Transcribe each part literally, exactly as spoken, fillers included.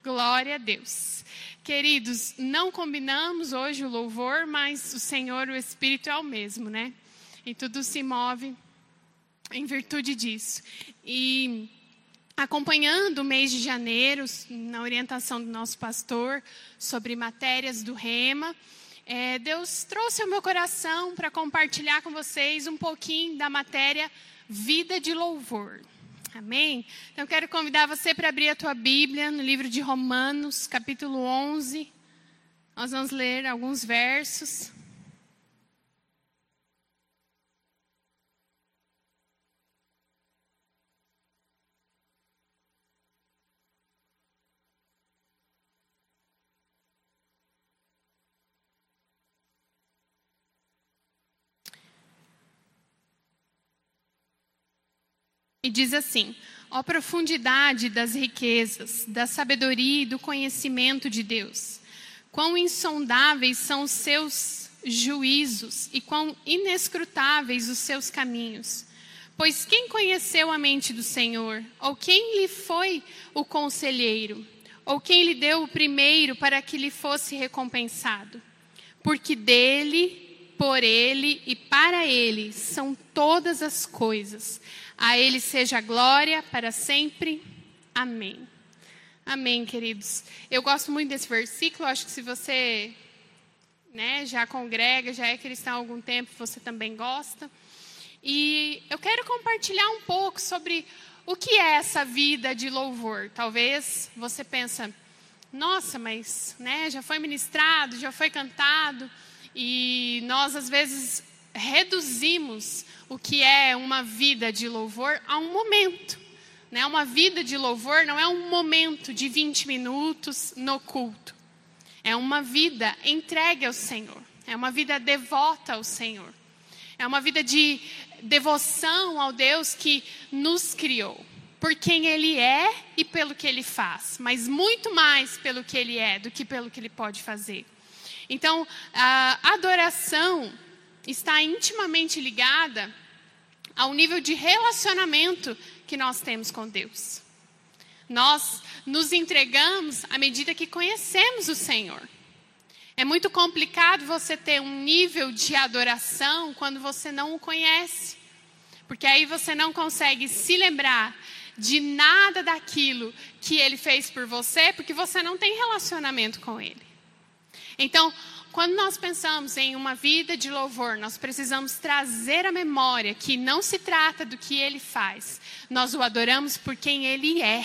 Glória a Deus. Queridos, não combinamos hoje o louvor, mas o Senhor, o Espírito é o mesmo, né? E tudo se move em virtude disso. E acompanhando o mês de janeiro, na orientação do nosso pastor, sobre matérias do Rema, é, Deus trouxe ao meu coração para compartilhar com vocês um pouquinho da matéria Vida de Louvor. Amém? Então, quero convidar você para abrir a tua Bíblia no livro de Romanos, capítulo onze. Nós vamos ler alguns versos. E diz assim: ó profundidade das riquezas, da sabedoria e do conhecimento de Deus. Quão insondáveis são os seus juízos e quão inescrutáveis os seus caminhos. Pois quem conheceu a mente do Senhor? Ou quem lhe foi o conselheiro? Ou quem lhe deu o primeiro para que lhe fosse recompensado? Porque dele, por ele e para ele são todas as coisas. A Ele seja a glória para sempre. Amém. Amém, queridos. Eu gosto muito desse versículo. Acho que se você né, já congrega, já é cristão há algum tempo, você também gosta. E eu quero compartilhar um pouco sobre o que é essa vida de louvor. Talvez você pensa, nossa, mas né, já foi ministrado, já foi cantado. E nós, às vezes, reduzimos o que é uma vida de louvor a um momento. Né? Uma vida de louvor não é um momento de vinte minutos no culto. É uma vida entregue ao Senhor. É uma vida devota ao Senhor. É uma vida de devoção ao Deus que nos criou. Por quem Ele é e pelo que Ele faz. Mas muito mais pelo que Ele é do que pelo que Ele pode fazer. Então, a adoração está intimamente ligada ao nível de relacionamento que nós temos com Deus. Nós nos entregamos à medida que conhecemos o Senhor. É muito complicado você ter um nível de adoração quando você não o conhece. Porque aí você não consegue se lembrar de nada daquilo que Ele fez por você, porque você não tem relacionamento com Ele. Então, quando nós pensamos em uma vida de louvor, nós precisamos trazer à memória que não se trata do que Ele faz. Nós o adoramos por quem Ele é.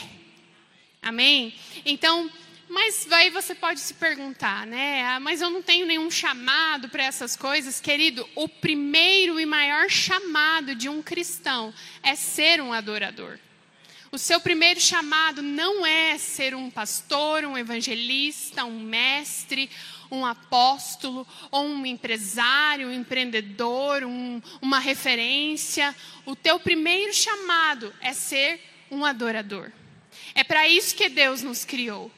Amém? Então, mas aí você pode se perguntar, né? Ah, mas eu não tenho nenhum chamado para essas coisas. Querido, o primeiro e maior chamado de um cristão é ser um adorador. O seu primeiro chamado não é ser um pastor, um evangelista, um mestre, um apóstolo, ou um empresário, um empreendedor, um, uma referência. O teu primeiro chamado é ser um adorador. É para isso que Deus nos criou.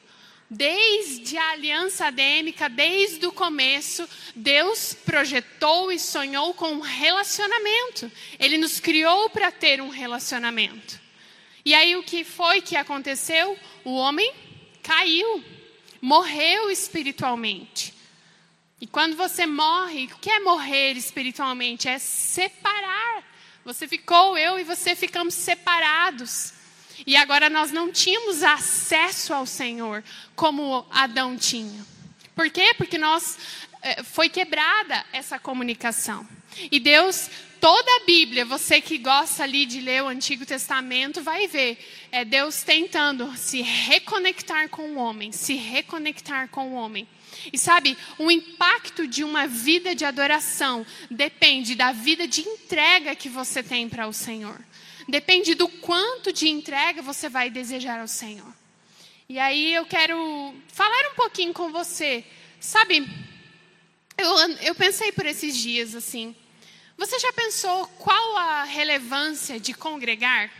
Desde a aliança adêmica, desde o começo, Deus projetou e sonhou com um relacionamento. Ele nos criou para ter um relacionamento. E aí o que foi que aconteceu? O homem caiu. Morreu espiritualmente. E quando você morre, o que é morrer espiritualmente? É separar. Você ficou, eu e você ficamos separados. E agora nós não tínhamos acesso ao Senhor como Adão tinha. Por quê? Porque nós, foi quebrada essa comunicação. E Deus, toda a Bíblia, você que gosta ali de ler o Antigo Testamento, vai ver. É Deus tentando se reconectar com o homem, se reconectar com o homem. E sabe, o impacto de uma vida de adoração depende da vida de entrega que você tem para o Senhor. Depende do quanto de entrega você vai desejar ao Senhor. E aí eu quero falar um pouquinho com você. Sabe, eu, eu pensei por esses dias assim. Você já pensou qual a relevância de congregar?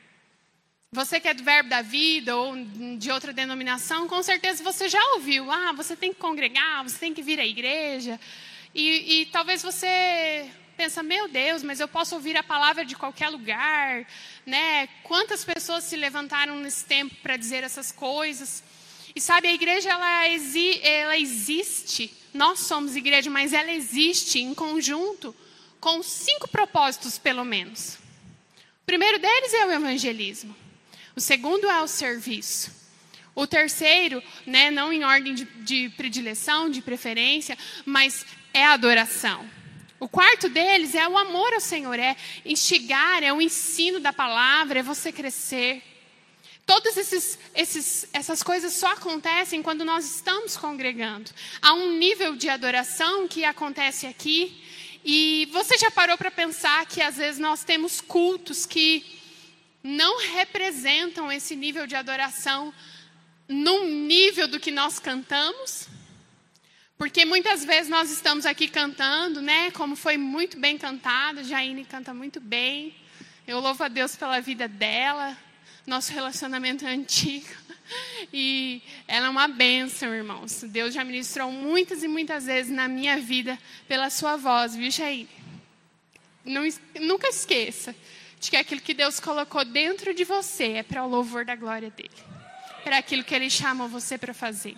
Você que é do Verbo da Vida ou de outra denominação, com certeza você já ouviu. Ah, você tem que congregar, você tem que vir à igreja. E, e talvez você pensa, meu Deus, mas eu posso ouvir a palavra de qualquer lugar, né? Quantas pessoas se levantaram nesse tempo para dizer essas coisas? E sabe, a igreja ela, exi, ela existe, nós somos igreja, mas ela existe em conjunto com cinco propósitos pelo menos. O primeiro deles é o evangelismo. O segundo é o serviço. O terceiro, né, não em ordem de, de predileção, de preferência, mas é a adoração. O quarto deles é o amor ao Senhor, é instigar, é o ensino da palavra, é você crescer. Todas esses, esses, essas coisas só acontecem quando nós estamos congregando. Há um nível de adoração que acontece aqui. E você já parou para pensar que às vezes nós temos cultos que não representam esse nível de adoração num nível do que nós cantamos? Porque muitas vezes nós estamos aqui cantando, né? Como foi muito bem cantado, Jaine canta muito bem. Eu louvo a Deus pela vida dela. Nosso relacionamento é antigo. E ela é uma bênção, irmãos. Deus já ministrou muitas e muitas vezes na minha vida pela sua voz, viu, Jaine? Não, nunca esqueça de que aquilo que Deus colocou dentro de você é para o louvor da glória dele. Para aquilo que ele chamou você para fazer.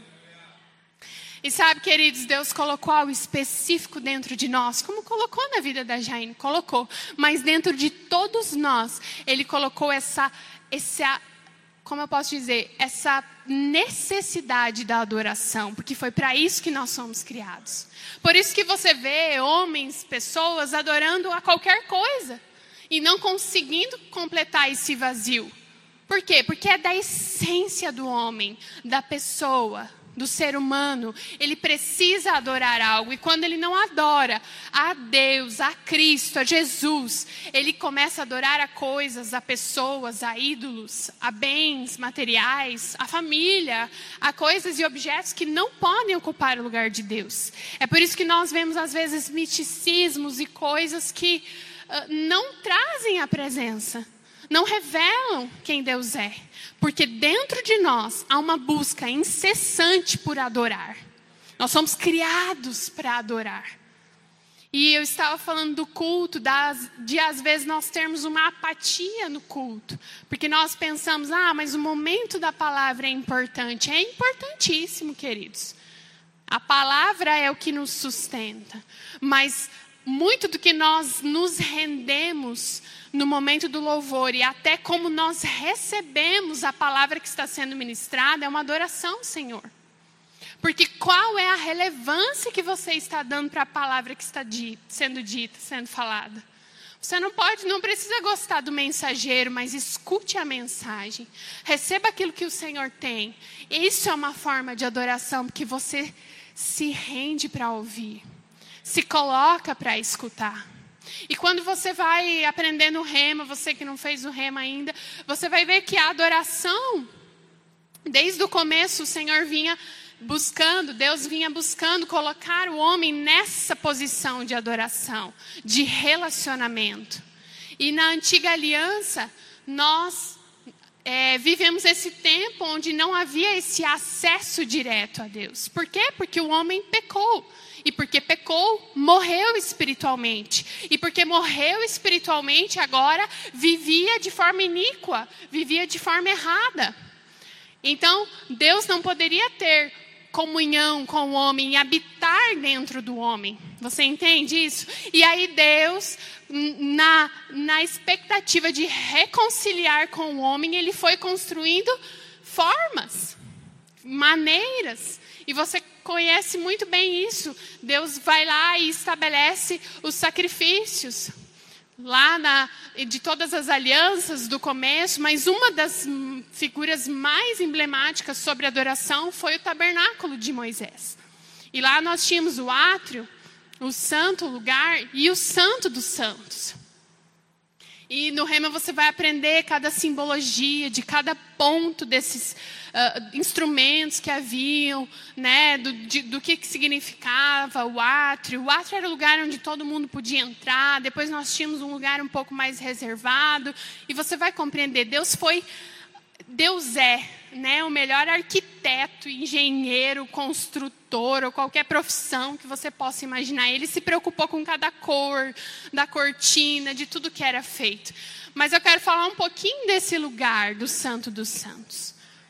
E sabe, queridos, Deus colocou algo específico dentro de nós, como colocou na vida da Jaine, colocou. Mas dentro de todos nós, ele colocou essa, essa, como eu posso dizer, essa necessidade da adoração, porque foi para isso que nós somos criados. Por isso que você vê homens, pessoas adorando a qualquer coisa e não conseguindo completar esse vazio. Por quê? Porque é da essência do homem, da pessoa, do ser humano. Ele precisa adorar algo. E quando ele não adora a Deus, a Cristo, a Jesus, ele começa a adorar a coisas, a pessoas, a ídolos, a bens materiais, a família, a coisas e objetos que não podem ocupar o lugar de Deus. É por isso que nós vemos às vezes misticismos e coisas que uh, não trazem a presença. Não revelam quem Deus é. Porque dentro de nós há uma busca incessante por adorar. Nós somos criados para adorar. E eu estava falando do culto, das, de às vezes nós termos uma apatia no culto. Porque nós pensamos, ah, mas o momento da palavra é importante. É importantíssimo, queridos. A palavra é o que nos sustenta. Mas muito do que nós nos rendemos no momento do louvor e até como nós recebemos a palavra que está sendo ministrada é uma adoração, Senhor. Porque qual é a relevância que você está dando para a palavra que está dita, sendo dita, sendo falada? Você não pode, não precisa gostar do mensageiro, mas escute a mensagem. Receba aquilo que o Senhor tem. Isso é uma forma de adoração, porque você se rende para ouvir. Se coloca para escutar. E quando você vai aprendendo o rema, você que não fez o rema ainda, você vai ver que a adoração, desde o começo o Senhor vinha buscando, Deus vinha buscando colocar o homem nessa posição de adoração, de relacionamento. E na antiga aliança, nós é, vivemos esse tempo onde não havia esse acesso direto a Deus. Por quê? Porque o homem pecou. E porque pecou, morreu espiritualmente. E porque morreu espiritualmente, agora vivia de forma iníqua, vivia de forma errada. Então, Deus não poderia ter comunhão com o homem e habitar dentro do homem. Você entende isso? E aí Deus, na, na expectativa de reconciliar com o homem, ele foi construindo formas, maneiras. E você conhece muito bem isso. Deus vai lá e estabelece os sacrifícios. Lá na, de todas as alianças do começo, mas uma das figuras mais emblemáticas sobre adoração foi o tabernáculo de Moisés. E lá nós tínhamos o átrio, o santo lugar e o santo dos santos. E no rema você vai aprender cada simbologia de cada ponto desses uh, instrumentos que haviam, né, do, de, do que, que significava o átrio. O átrio era o lugar onde todo mundo podia entrar. Depois nós tínhamos um lugar um pouco mais reservado. E você vai compreender, Deus foi, Deus é, né, o melhor arquiteto, engenheiro, construtor, ou qualquer profissão que você possa imaginar. Ele se preocupou com cada cor da cortina, de tudo que era feito. Mas eu quero falar um pouquinho desse lugar do Santo dos Santos.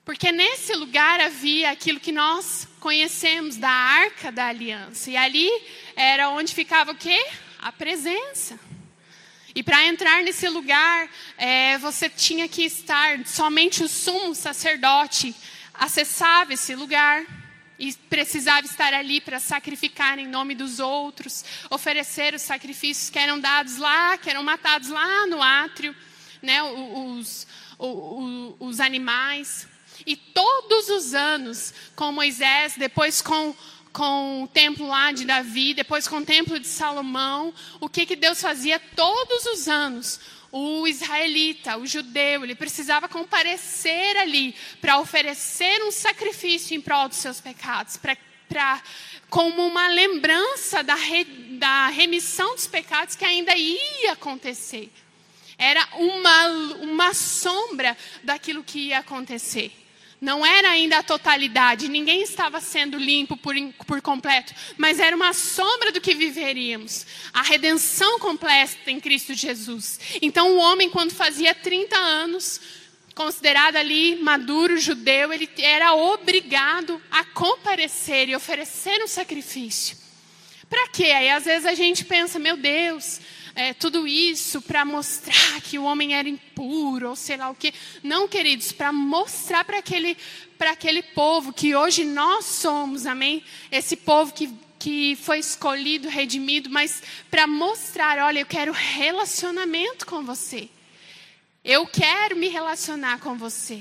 Porque nesse lugar havia aquilo que nós conhecemos da Arca da Aliança. E ali era onde ficava o quê? A presença. E para entrar nesse lugar, é, você tinha que estar, somente o sumo sacerdote acessava esse lugar. E precisava estar ali para sacrificar em nome dos outros, oferecer os sacrifícios que eram dados lá, que eram matados lá no átrio, né, os, os, os animais. E todos os anos, com Moisés, depois com, com o templo lá de Davi, depois com o templo de Salomão, o que, que Deus fazia todos os anos? O israelita, o judeu, ele precisava comparecer ali para oferecer um sacrifício em prol dos seus pecados, pra, pra, como uma lembrança da, re, da remissão dos pecados que ainda ia acontecer. Era uma, uma sombra daquilo que ia acontecer. Não era ainda a totalidade, ninguém estava sendo limpo por, por completo, mas era uma sombra do que viveríamos. A redenção completa em Cristo Jesus. Então o homem, quando fazia trinta anos, considerado ali maduro, judeu, ele era obrigado a comparecer e oferecer um sacrifício. Para quê? Aí às vezes a gente pensa, meu Deus... É, tudo isso para mostrar que o homem era impuro, ou sei lá o quê. Não, queridos, para mostrar para aquele, para aquele povo que hoje nós somos, amém? Esse povo que, que foi escolhido, redimido, mas para mostrar, olha, eu quero relacionamento com você. Eu quero me relacionar com você.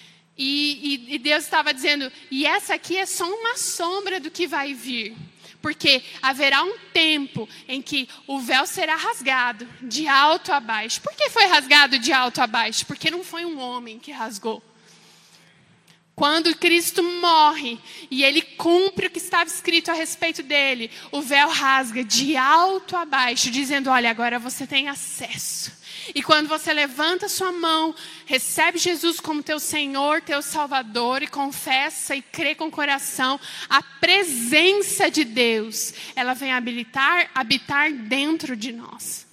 E, e, e Deus estava dizendo, e essa aqui é só uma sombra do que vai vir. Porque haverá um tempo em que o véu será rasgado de alto a baixo. Por que foi rasgado de alto a baixo? Porque não foi um homem que rasgou. Quando Cristo morre e ele cumpre o que estava escrito a respeito dele, o véu rasga de alto a baixo, dizendo, olha, agora você tem acesso. E quando você levanta sua mão, recebe Jesus como teu Senhor, teu Salvador, e confessa e crê com o coração, a presença de Deus, ela vem habilitar, habitar dentro de nós.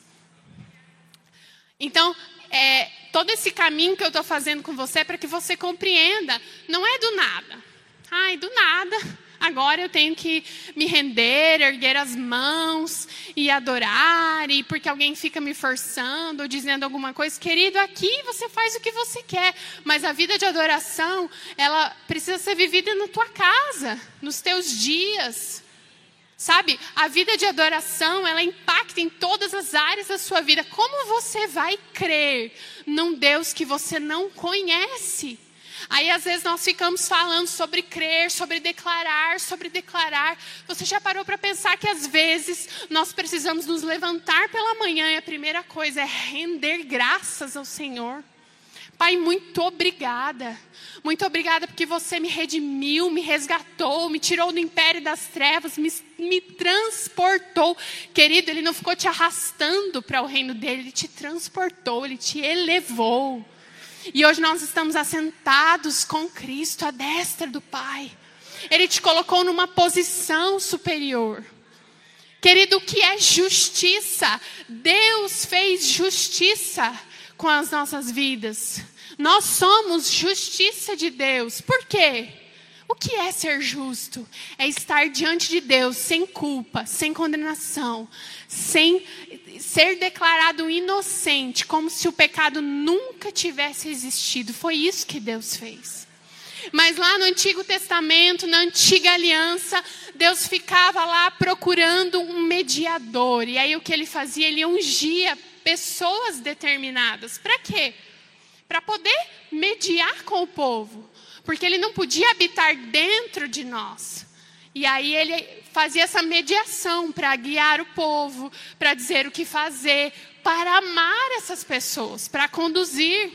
Então, é, todo esse caminho que eu estou fazendo com você é para que você compreenda, não é do nada. Ai, do nada... Agora eu tenho que me render, erguer as mãos e adorar, e porque alguém fica me forçando ou dizendo alguma coisa. Querido, aqui você faz o que você quer, mas a vida de adoração, ela precisa ser vivida na tua casa, nos teus dias. Sabe, a vida de adoração, ela impacta em todas as áreas da sua vida. Como você vai crer num Deus que você não conhece? Aí, às vezes, nós ficamos falando sobre crer, sobre declarar, sobre declarar. Você já parou para pensar que, às vezes, nós precisamos nos levantar pela manhã e a primeira coisa é render graças ao Senhor? Pai, muito obrigada. Muito obrigada porque você me redimiu, me resgatou, me tirou do império das trevas, me, me transportou. Querido, Ele não ficou te arrastando para o reino dEle, Ele te transportou, Ele te elevou. E hoje nós estamos assentados com Cristo à destra do Pai. Ele te colocou numa posição superior. Querido, o que é justiça? Deus fez justiça com as nossas vidas. Nós somos justiça de Deus. Por quê? O que é ser justo? É estar diante de Deus sem culpa, sem condenação, sem ser declarado inocente, como se o pecado nunca tivesse existido. Foi isso que Deus fez. Mas lá no Antigo Testamento, na Antiga Aliança, Deus ficava lá procurando um mediador. E aí o que Ele fazia? Ele ungia pessoas determinadas. Para quê? Para poder mediar com o povo. Porque Ele não podia habitar dentro de nós. E aí Ele fazia essa mediação para guiar o povo, para dizer o que fazer, para amar essas pessoas, para conduzir.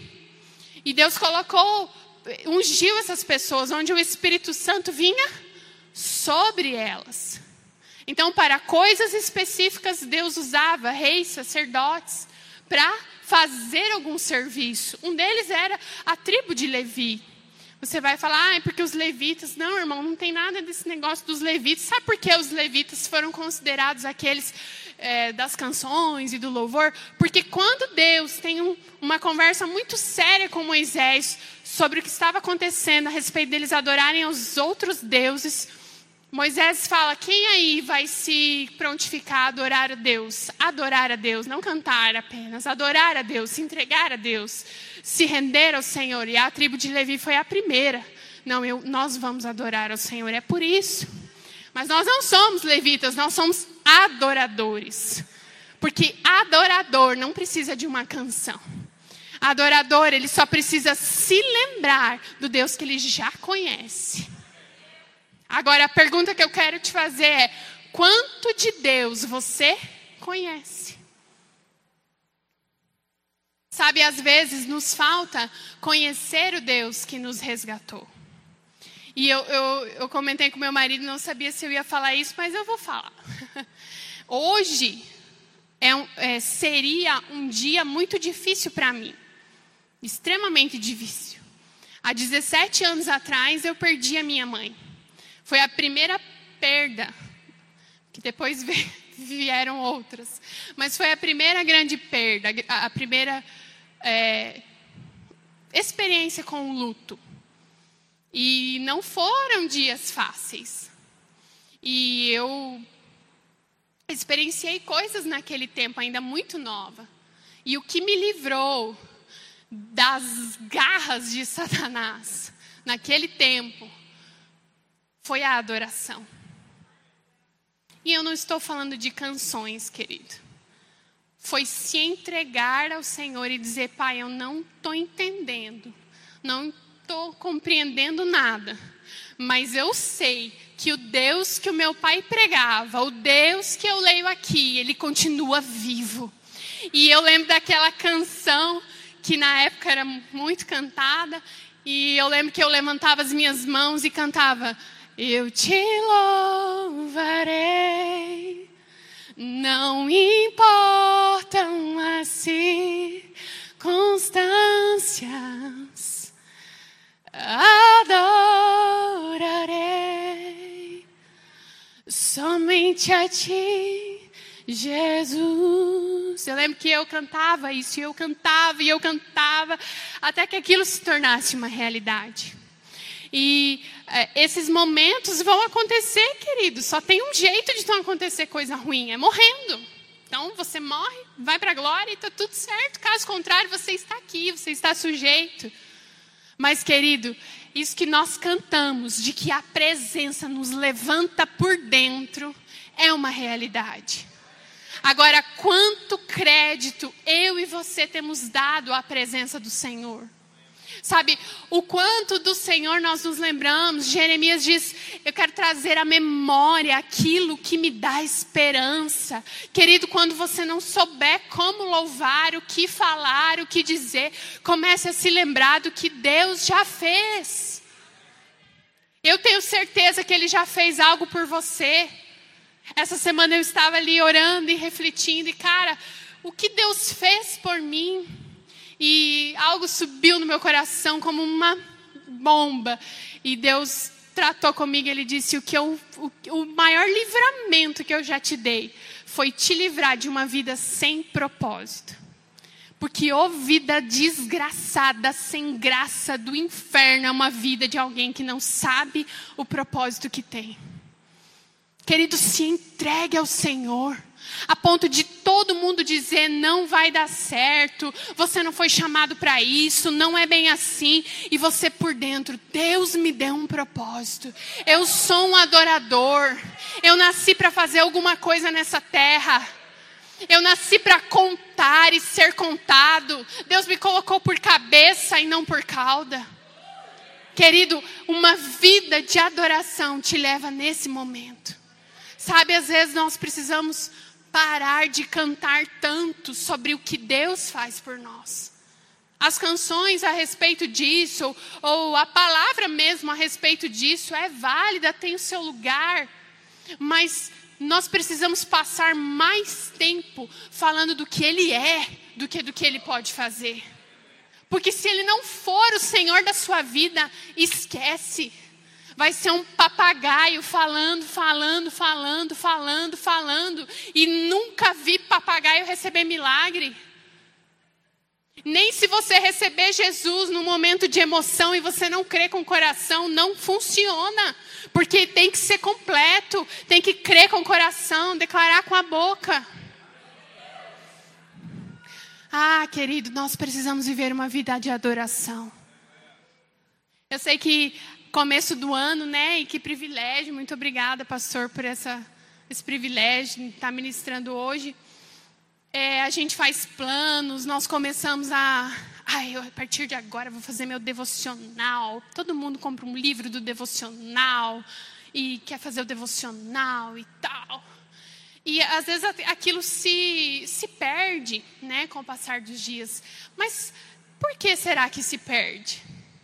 E Deus colocou, ungiu essas pessoas, onde o Espírito Santo vinha sobre elas. Então, para coisas específicas, Deus usava reis, sacerdotes, para fazer algum serviço. Um deles era a tribo de Levi. Você vai falar, ah, é porque os levitas... Não, irmão, não tem nada desse negócio dos levitas. Sabe por que os levitas foram considerados aqueles é, das canções e do louvor? Porque quando Deus tem um, uma conversa muito séria com Moisés sobre o que estava acontecendo a respeito deles adorarem aos outros deuses, Moisés fala: quem aí vai se prontificar a adorar a Deus? Adorar a Deus, não cantar apenas. Adorar a Deus, se entregar a Deus, se render ao Senhor. E a tribo de Levi foi a primeira. Não, eu, nós vamos adorar ao Senhor, é por isso. Mas nós não somos levitas, nós somos adoradores. Porque adorador não precisa de uma canção. Adorador, ele só precisa se lembrar do Deus que ele já conhece. Agora, a pergunta que eu quero te fazer é: quanto de Deus você conhece? Sabe, às vezes nos falta conhecer o Deus que nos resgatou. E eu, eu, eu comentei com meu marido, não sabia se eu ia falar isso, mas eu vou falar. Hoje é um, é, seria um dia muito difícil para mim. Extremamente difícil. Há dezessete anos atrás eu perdi a minha mãe. Foi a primeira perda, que depois vieram outras. Mas foi a primeira grande perda, a primeira é, experiência com o luto. E não foram dias fáceis. E eu experienciei coisas naquele tempo, ainda muito nova. E o que me livrou das garras de Satanás, naquele tempo, foi a adoração. E eu não estou falando de canções, querido. Foi se entregar ao Senhor e dizer: Pai, eu não estou entendendo. Não estou compreendendo nada. Mas eu sei que o Deus que o meu pai pregava, o Deus que eu leio aqui, ele continua vivo. E eu lembro daquela canção que na época era muito cantada. E eu lembro que eu levantava as minhas mãos e cantava: eu te louvarei, não importam as circunstâncias, adorarei somente a ti, Jesus. Eu lembro que eu cantava isso, e eu cantava, e eu cantava, até que aquilo se tornasse uma realidade. E é, esses momentos vão acontecer, querido. Só tem um jeito de não acontecer coisa ruim, é morrendo. Então você morre, vai para a glória e está tudo certo. Caso contrário, você está aqui, você está sujeito. Mas, querido, isso que nós cantamos, de que a presença nos levanta por dentro, é uma realidade. Agora, quanto crédito eu e você temos dado à presença do Senhor? Sabe, o quanto do Senhor nós nos lembramos. Jeremias diz: eu quero trazer à memória aquilo que me dá esperança. Querido, quando você não souber como louvar, o que falar, o que dizer, comece a se lembrar do que Deus já fez. Eu tenho certeza que Ele já fez algo por você. Essa semana eu estava ali orando e refletindo, e cara, o que Deus fez por mim? E algo subiu no meu coração como uma bomba. E Deus tratou comigo, Ele disse: o, que eu, o, o maior livramento que eu já te dei foi te livrar de uma vida sem propósito. Porque ô vida desgraçada, sem graça do inferno, é uma vida de alguém que não sabe o propósito que tem. Querido, se entregue ao Senhor, a ponto de todo mundo dizer: não vai dar certo, você não foi chamado para isso, não é bem assim. E você por dentro: Deus me deu um propósito, eu sou um adorador, eu nasci para fazer alguma coisa nessa terra. Eu nasci para contar e ser contado. Deus me colocou por cabeça e não por cauda. Querido, uma vida de adoração te leva nesse momento. Sabe, às vezes nós precisamos parar de cantar tanto sobre o que Deus faz por nós. As canções a respeito disso, ou a palavra mesmo a respeito disso, é válida, tem o seu lugar. Mas nós precisamos passar mais tempo falando do que Ele é, do que do que Ele pode fazer. Porque se Ele não for o Senhor da sua vida, esquece. Vai ser um papagaio falando, falando, falando, falando, falando. E nunca vi papagaio receber milagre. Nem se você receber Jesus num momento de emoção e você não crer com o coração, não funciona. Porque tem que ser completo, tem que crer com o coração, declarar com a boca. Ah, querido, nós precisamos viver uma vida de adoração. Eu sei que começo do ano, né? E que privilégio. Muito obrigada, pastor, por essa, esse privilégio de estar ministrando hoje. É, a gente faz planos, nós começamos a... Ai, eu, a partir de agora vou fazer meu devocional. Todo mundo compra um livro do devocional e quer fazer o devocional e tal. E às vezes aquilo se, se perde, né, com o passar dos dias. Mas por que será que se perde?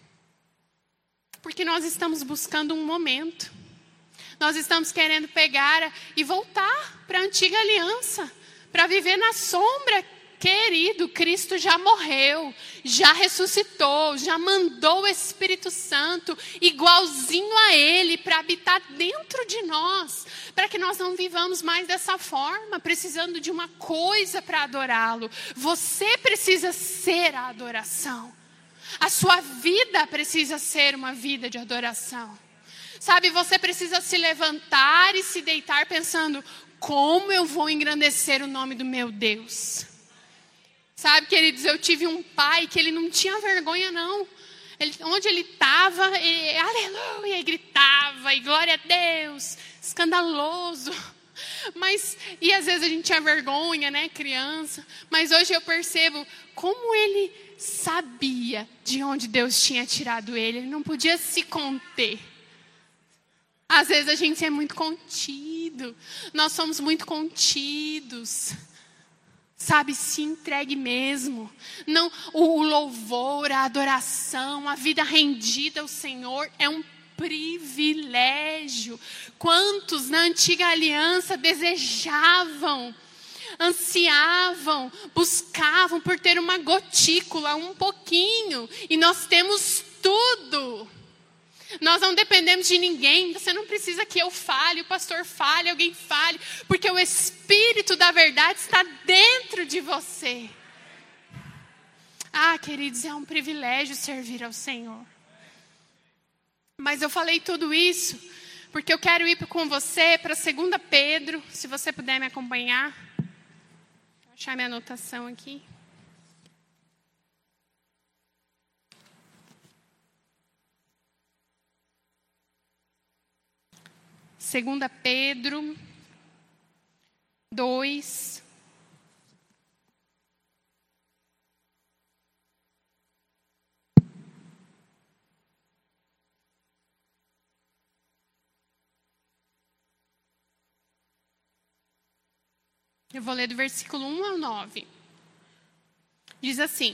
Porque nós estamos buscando um momento. Nós estamos querendo pegar e voltar para a antiga aliança. Para viver na sombra. Querido, Cristo já morreu, já ressuscitou, já mandou o Espírito Santo igualzinho a Ele para habitar dentro de nós, para que nós não vivamos mais dessa forma, precisando de uma coisa para adorá-lo. Você precisa ser a adoração. A sua vida precisa ser uma vida de adoração. Sabe, você precisa se levantar e se deitar pensando, como eu vou engrandecer o nome do meu Deus? Sabe, queridos, eu tive um pai que ele não tinha vergonha, não. Ele, onde ele estava, ele, aleluia, e gritava, e glória a Deus, escandaloso. Mas, e às vezes a gente tinha vergonha, né, criança. Mas hoje eu percebo como ele sabia de onde Deus tinha tirado ele. Ele não podia se conter. Às vezes a gente é muito contido. Nós somos muito contidos. Sabe, se entregue mesmo. Não, o louvor, a adoração, a vida rendida ao Senhor é um privilégio. Quantos na antiga aliança desejavam, ansiavam, buscavam por ter uma gotícula, um pouquinho. E nós temos tudo. Nós não dependemos de ninguém. Você não precisa que eu fale, o pastor fale, alguém fale. Porque o Espírito da verdade está dentro de você. Ah, queridos, é um privilégio servir ao Senhor. Mas eu falei tudo isso porque eu quero ir com você para Segunda Pedro. Se você puder me acompanhar. Vou achar minha anotação aqui. Segunda Pedro dois. Eu vou ler do versículo um ao nove. Diz assim: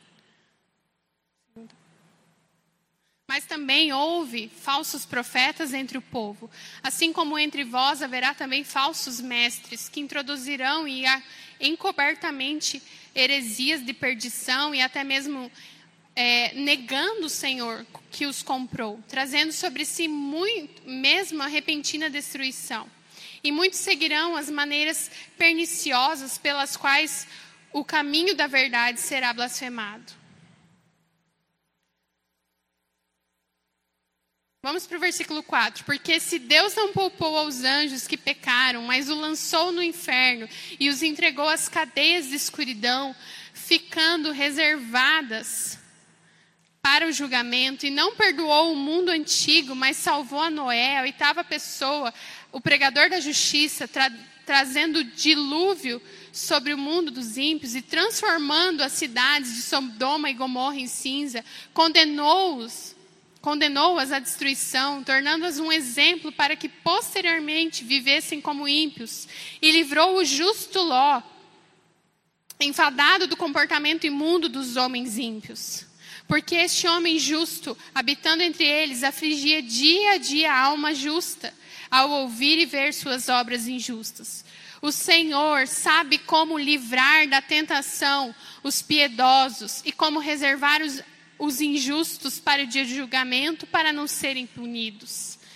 Mas também houve falsos profetas entre o povo, assim como entre vós haverá também falsos mestres, que introduzirão e encobertamente heresias de perdição e até mesmo é, negando o Senhor que os comprou, trazendo sobre si muito, mesmo a repentina destruição. E muitos seguirão as maneiras perniciosas pelas quais o caminho da verdade será blasfemado. Vamos para o versículo quatro. Porque se Deus não poupou aos anjos que pecaram, mas o lançou no inferno e os entregou às cadeias de escuridão, ficando reservadas para o julgamento, e não perdoou o mundo antigo, mas salvou a Noé, a oitava pessoa, o pregador da justiça, tra- trazendo dilúvio sobre o mundo dos ímpios e transformando as cidades de Sodoma e Gomorra em cinza, condenou-os Condenou-as à destruição, tornando-as um exemplo para que posteriormente vivessem como ímpios. E livrou o justo Ló, enfadado do comportamento imundo dos homens ímpios. Porque este homem justo, habitando entre eles, afligia dia a dia a alma justa, ao ouvir e ver suas obras injustas. O Senhor sabe como livrar da tentação os piedosos e como reservar os os injustos para o dia de julgamento, para não serem punidos.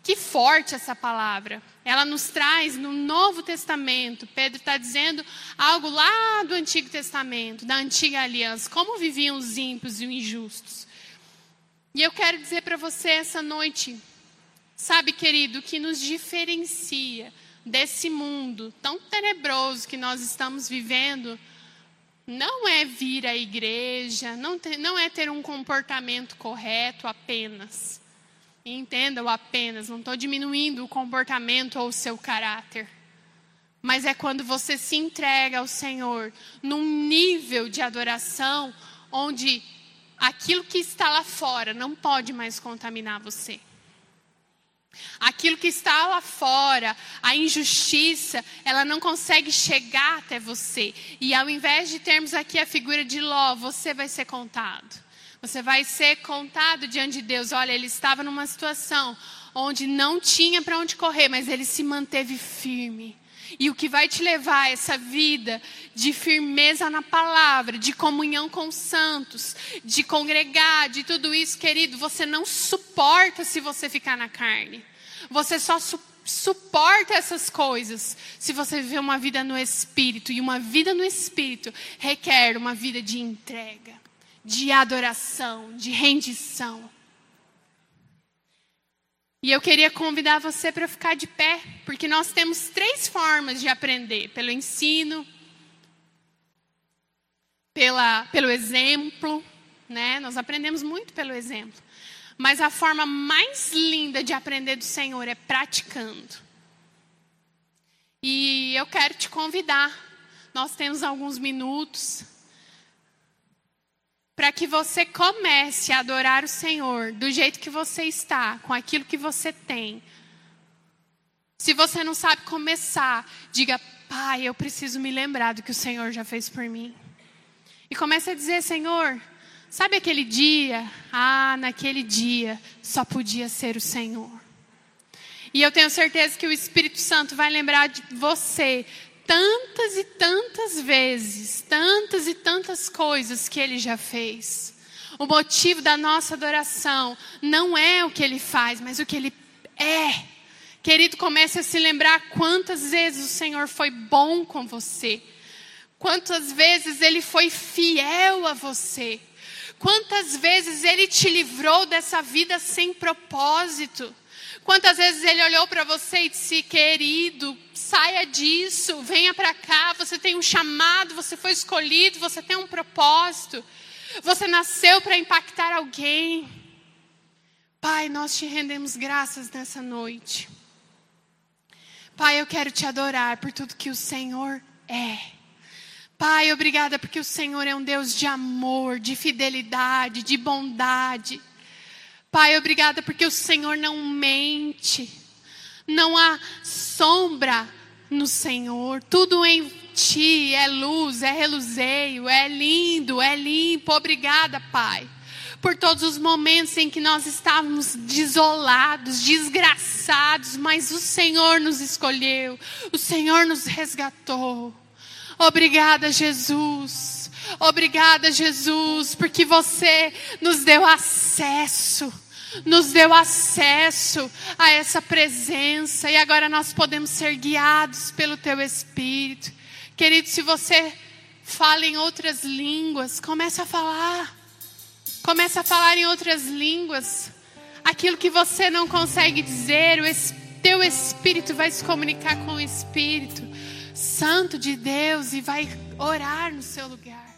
Que forte essa palavra. Ela nos traz no Novo Testamento. Pedro está dizendo algo lá do Antigo Testamento, da antiga aliança. Como viviam os ímpios e os injustos. E eu quero dizer para você essa noite, sabe, querido, o que nos diferencia desse mundo tão tenebroso que nós estamos vivendo, não é vir à igreja, não, ter, não é ter um comportamento correto apenas. E entenda o apenas, não estou diminuindo o comportamento ou o seu caráter. Mas é quando você se entrega ao Senhor num nível de adoração onde aquilo que está lá fora não pode mais contaminar você. Aquilo que está lá fora, a injustiça, ela não consegue chegar até você. E ao invés de termos aqui a figura de Ló, você vai ser contado. Você vai ser contado diante de Deus. Olha, ele estava numa situação onde não tinha para onde correr, mas ele se manteve firme. E o que vai te levar a essa vida de firmeza na palavra, de comunhão com os santos, de congregar, de tudo isso, querido, você não suporta se você ficar na carne. Você só su- suporta essas coisas se você viver uma vida no Espírito. E uma vida no Espírito requer uma vida de entrega, de adoração, de rendição. E eu queria convidar você para ficar de pé, porque nós temos três formas de aprender: pelo ensino, pela, pelo exemplo, né? Nós aprendemos muito pelo exemplo. Mas a forma mais linda de aprender do Senhor é praticando. E eu quero te convidar, nós temos alguns minutos, para que você comece a adorar o Senhor do jeito que você está, com aquilo que você tem. Se você não sabe começar, diga: Pai, eu preciso me lembrar do que o Senhor já fez por mim. E comece a dizer: Senhor, sabe aquele dia? Ah, naquele dia só podia ser o Senhor. E eu tenho certeza que o Espírito Santo vai lembrar de você tantas e tantas vezes, tantas e tantas coisas que Ele já fez. O motivo da nossa adoração não é o que Ele faz, mas o que Ele é. Querido, comece a se lembrar quantas vezes o Senhor foi bom com você. Quantas vezes Ele foi fiel a você. Quantas vezes Ele te livrou dessa vida sem propósito. Quantas vezes Ele olhou para você e disse: querido, saia disso, venha para cá, você tem um chamado, você foi escolhido, você tem um propósito. Você nasceu para impactar alguém. Pai, nós te rendemos graças nessa noite. Pai, eu quero te adorar por tudo que o Senhor é. Pai, obrigada porque o Senhor é um Deus de amor, de fidelidade, de bondade. Pai, obrigada porque o Senhor não mente. Não há sombra no Senhor. Tudo em Ti é luz, é reluzeio, é lindo, é limpo. Obrigada, Pai, por todos os momentos em que nós estávamos desolados, desgraçados, mas o Senhor nos escolheu, o Senhor nos resgatou. Obrigada, Jesus. Obrigada, Jesus, porque você nos deu acesso, nos deu acesso a essa presença, e agora nós podemos ser guiados pelo Teu Espírito. Querido, se você fala em outras línguas, comece a falar. Comece a falar em outras línguas. Aquilo que você não consegue dizer, o Teu Espírito vai se comunicar com o Espírito Santo de Deus e vai orar no seu lugar.